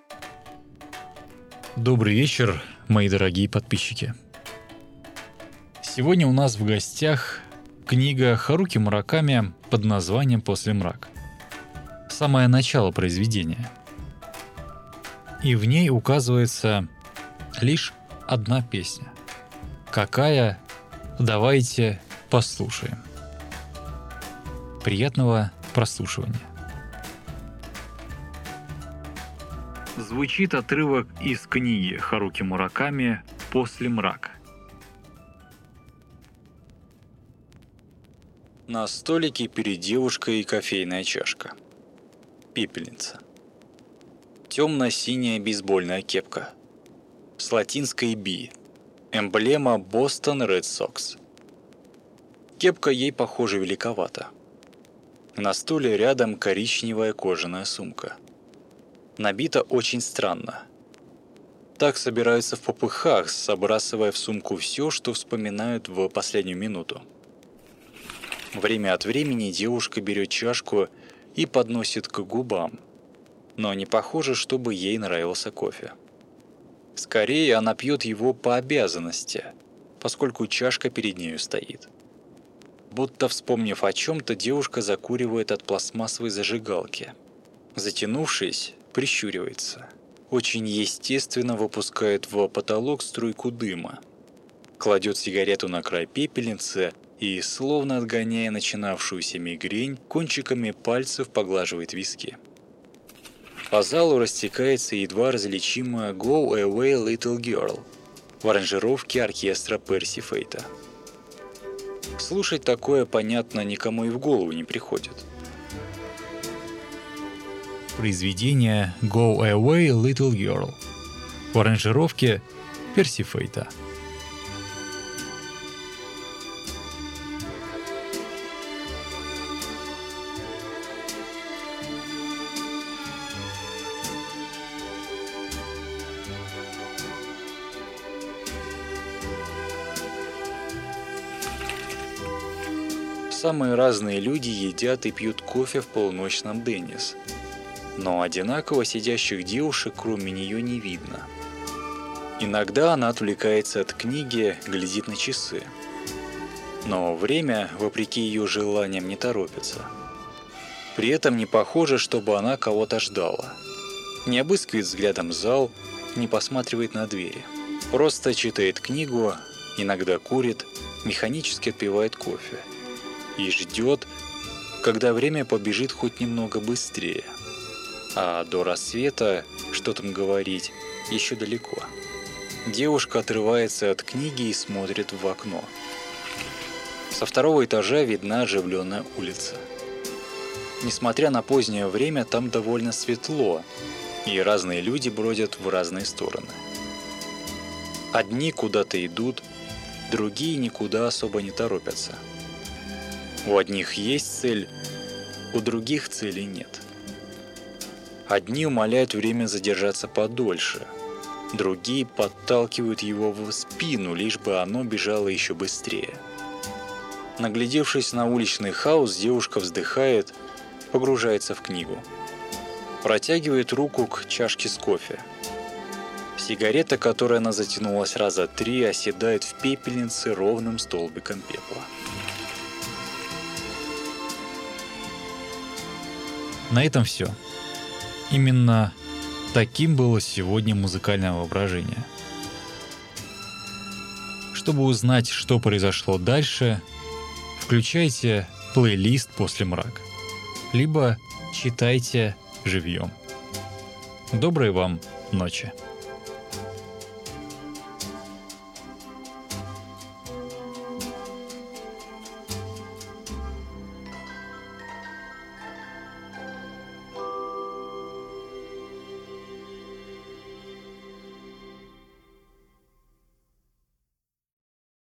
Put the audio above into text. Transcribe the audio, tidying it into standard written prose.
Добрый вечер, мои дорогие подписчики. Сегодня у нас в гостях книга Харуки Мураками под названием «После мрак». Самое начало произведения. И в ней указывается лишь одна песня. Какая? Давайте послушаем. Приятного прослушивания. Звучит отрывок из книги Харуки Мураками «После мрака». На столике перед девушкой кофейная чашка. Пепельница. Темно-синяя бейсбольная кепка. С латинской «B». Эмблема Бостон Ред Сокс. Кепка ей, похоже, великовата. На стуле рядом коричневая кожаная сумка. Набита очень странно. Так собираются в попыхах, забрасывая в сумку все, что вспоминают в последнюю минуту. Время от времени девушка берет чашку и подносит к губам, но не похоже, чтобы ей нравился кофе. Скорее, она пьет его по обязанности, поскольку чашка перед нею стоит. Будто вспомнив о чем-то, девушка закуривает от пластмассовой зажигалки. Затянувшись, прищуривается. Очень естественно выпускает в потолок струйку дыма. Кладет сигарету на край пепельницы и, словно отгоняя начинавшуюся мигрень, кончиками пальцев поглаживает виски. По залу растекается едва различимая «Go Away Little Girl» в аранжировке оркестра Перси Фейта. Слушать такое, понятно, никому и в голову не приходит. Произведение «Go Away Little Girl» в аранжировке Перси Фейта. Самые разные люди едят и пьют кофе в полуночном Деннис. Но одинаково сидящих девушек кроме нее не видно. Иногда она отвлекается от книги, глядит на часы. Но время, вопреки ее желаниям, не торопится. При этом не похоже, чтобы она кого-то ждала. Не обыскивает взглядом зал, не посматривает на двери. Просто читает книгу, иногда курит, механически отпивает кофе. И ждет, когда время побежит хоть немного быстрее. А до рассвета, что там говорить, еще далеко. Девушка отрывается от книги и смотрит в окно. Со второго этажа видна оживленная улица. Несмотря на позднее время, там довольно светло, и разные люди бродят в разные стороны. Одни куда-то идут, другие никуда особо не торопятся. У одних есть цель, у других цели нет. Одни умоляют время задержаться подольше, другие подталкивают его в спину, лишь бы оно бежало еще быстрее. Наглядевшись на уличный хаос, девушка вздыхает, погружается в книгу. Протягивает руку к чашке с кофе. Сигарета, которой она затянулась раза 3, оседает в пепельнице ровным столбиком пепла. На этом все. Именно таким было сегодня музыкальное воображение. Чтобы узнать, что произошло дальше, включайте плейлист «После мрака», либо читайте живьем. Доброй вам ночи!